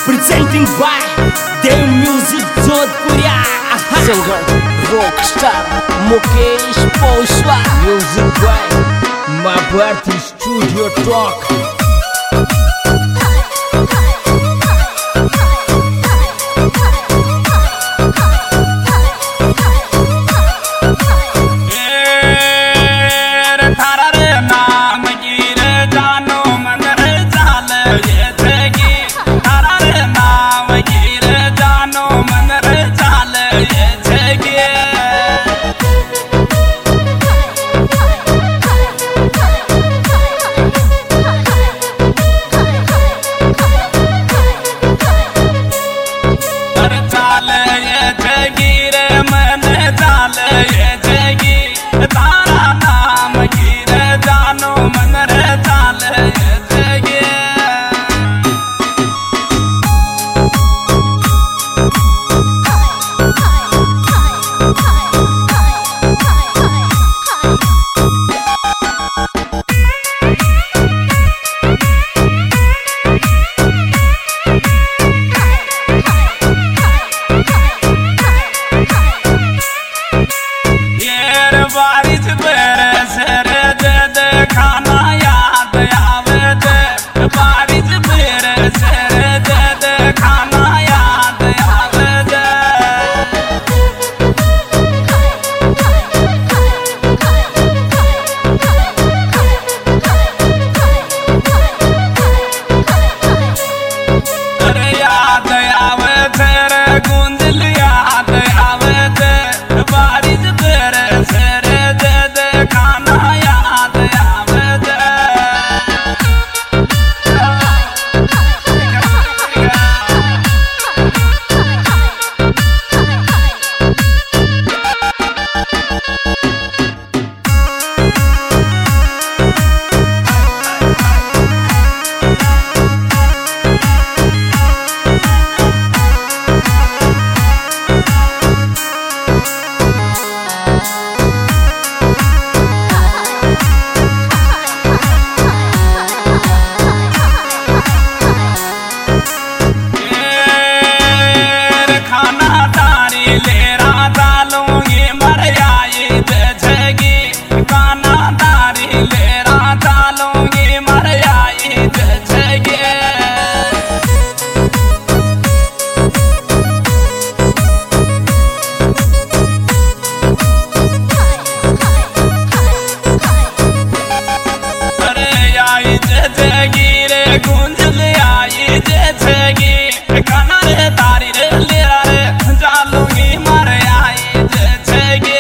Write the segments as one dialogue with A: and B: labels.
A: Presenting by Dev Music Jodhpuria.
B: Singer, rockstar, Mukesh Poswa.
A: Music by My Bharti Studio Talk.
C: बारिश बरस रे दे खाना याद आवे दे बारिश बरस रे दे खाना याद आवे दे अरे याद आवे थे रे गुंजल याद आवे दे बारिश बरस खाना याद आवे दे गुंजल आई जैसेगी खाना रे तारी रे ले रे जालूंगी मर आई जैसेगी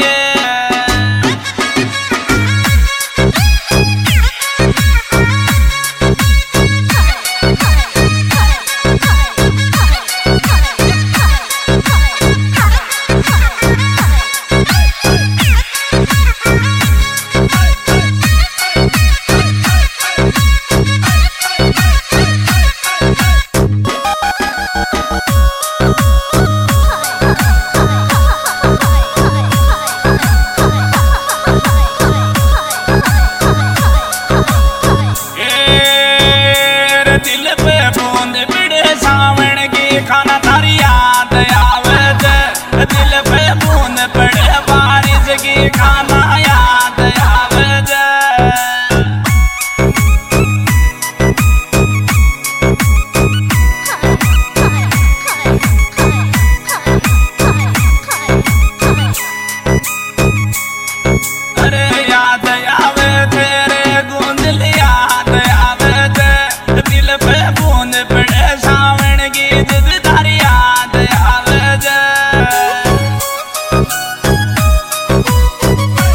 C: खाना तारी याद आवे दे दिल पे बूंद पड़े बारिश की खाना याद आवे दे अरे याद आवे तेरे गुंजल याद आवे दे दिल पे बूंद पड़े सावन की तारी याद आवे दे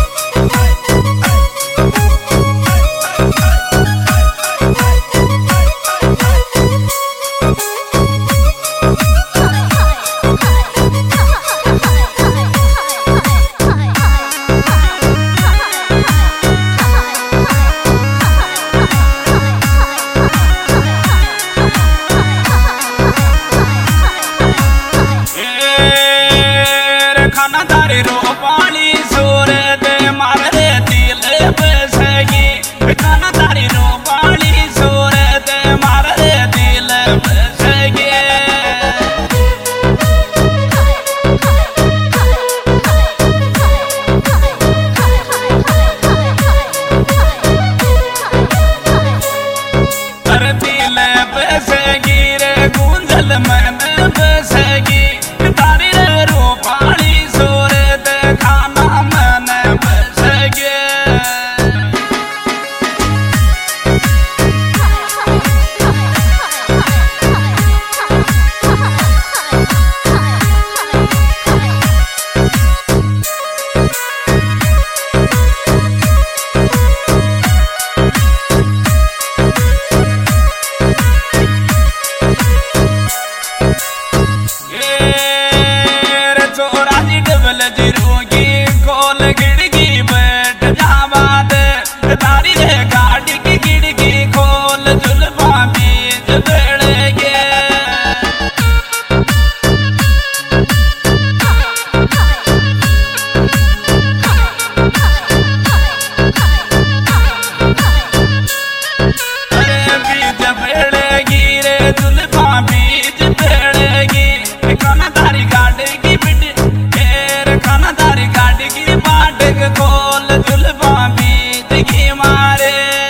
C: मैंने बसेगी तारी रे रूपाली सूरत खाना मैंने बसेगी जिरोगी कोल खिड़की बैठ जावाद तारी रे गाड़ी की खिड़की खोल जुल्फा बीच बेड़ेगे अरे बीच बेड़ेगी रे जुल्फा बीच बेड़ेगी खाना तारी गाड़ी की बिटी खाना तारी गाड़ी की बाटक खोल जुल्फा बीच की मारे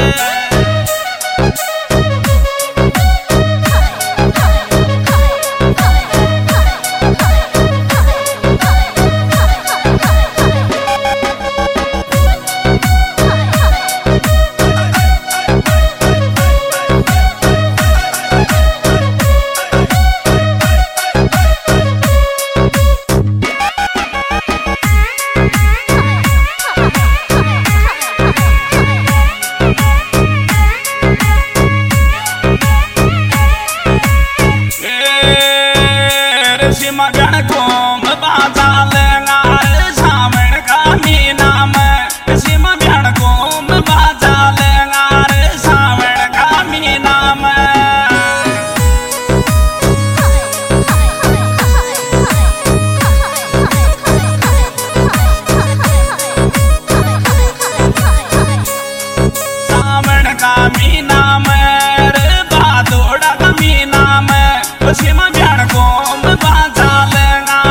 C: सीमा गण कोम बाजा लेंगा सावण का मीना में सीमा गण कोम बाजा लेंगा सावण का मीना में सावण का मीना में रे बादोड़ा का मीना में सीमा गण कोम बाजा लेंगा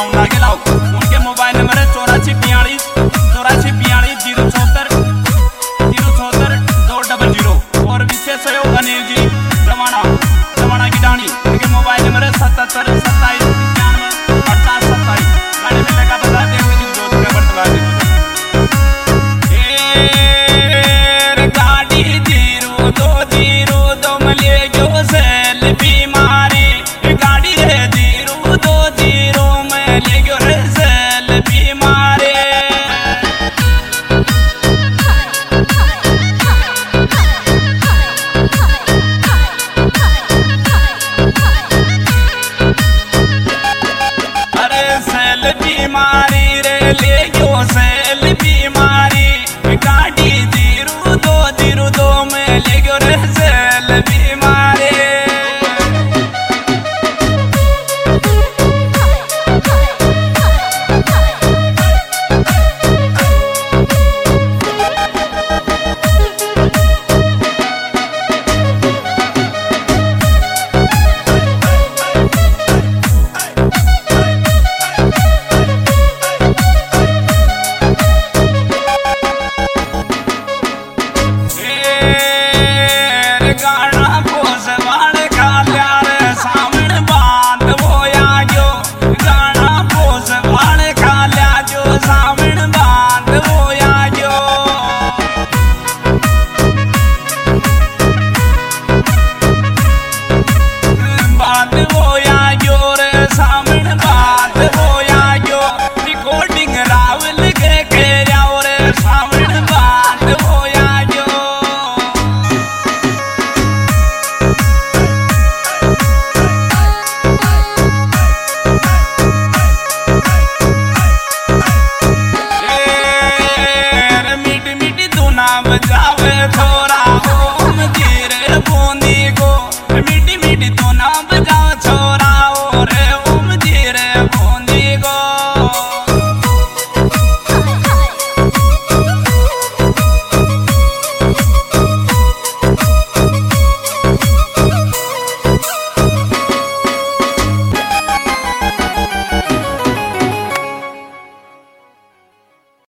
C: साउंड आगे लाओ। उनके मोबाइल नंबर है 8442 और विशेष सहयोग अनिल जी रवाना की डाणी। उनके मोबाइल नंबर है 77 27 95 50 27। गाड़ी में लगा बता दे गाड़ी 02 मले जो सेल्फी मारी गाड़ी रे 02 मले जो सेल्फी मारे। अरे सेल्फी मारी रे ले जो